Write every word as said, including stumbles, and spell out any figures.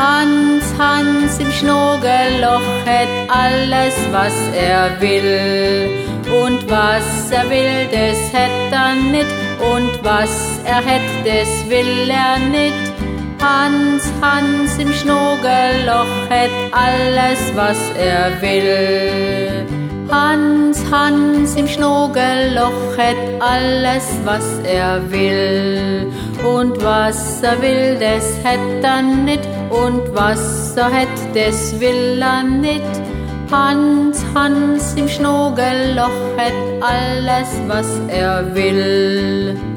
Hans, Hans im Schnogelloch hätt alles, was er will. Und was er will, des hätt er nit, und was er hätt, des will er nit. Hans, Hans im Schnogelloch hätt alles, was er will. Hans, Hans im Schnogelloch hätt alles, was er will. Und was er will, des hätt er nit, und was er hätt, des will er nit. Hans, Hans im Schnogelloch hätt alles, was er will.